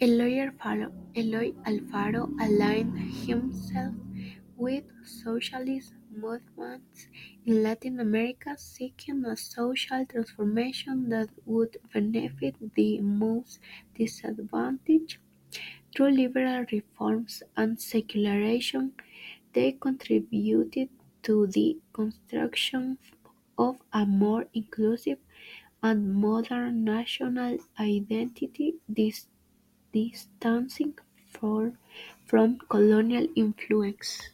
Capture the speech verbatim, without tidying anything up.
Eloy Alfaro, Eloy Alfaro aligned himself with socialist movements in Latin America, seeking a social transformation that would benefit the most disadvantaged. Through liberal reforms and secularization, they contributed to the construction of a more inclusive and modern national identity, dis- distancing for, from colonial influence.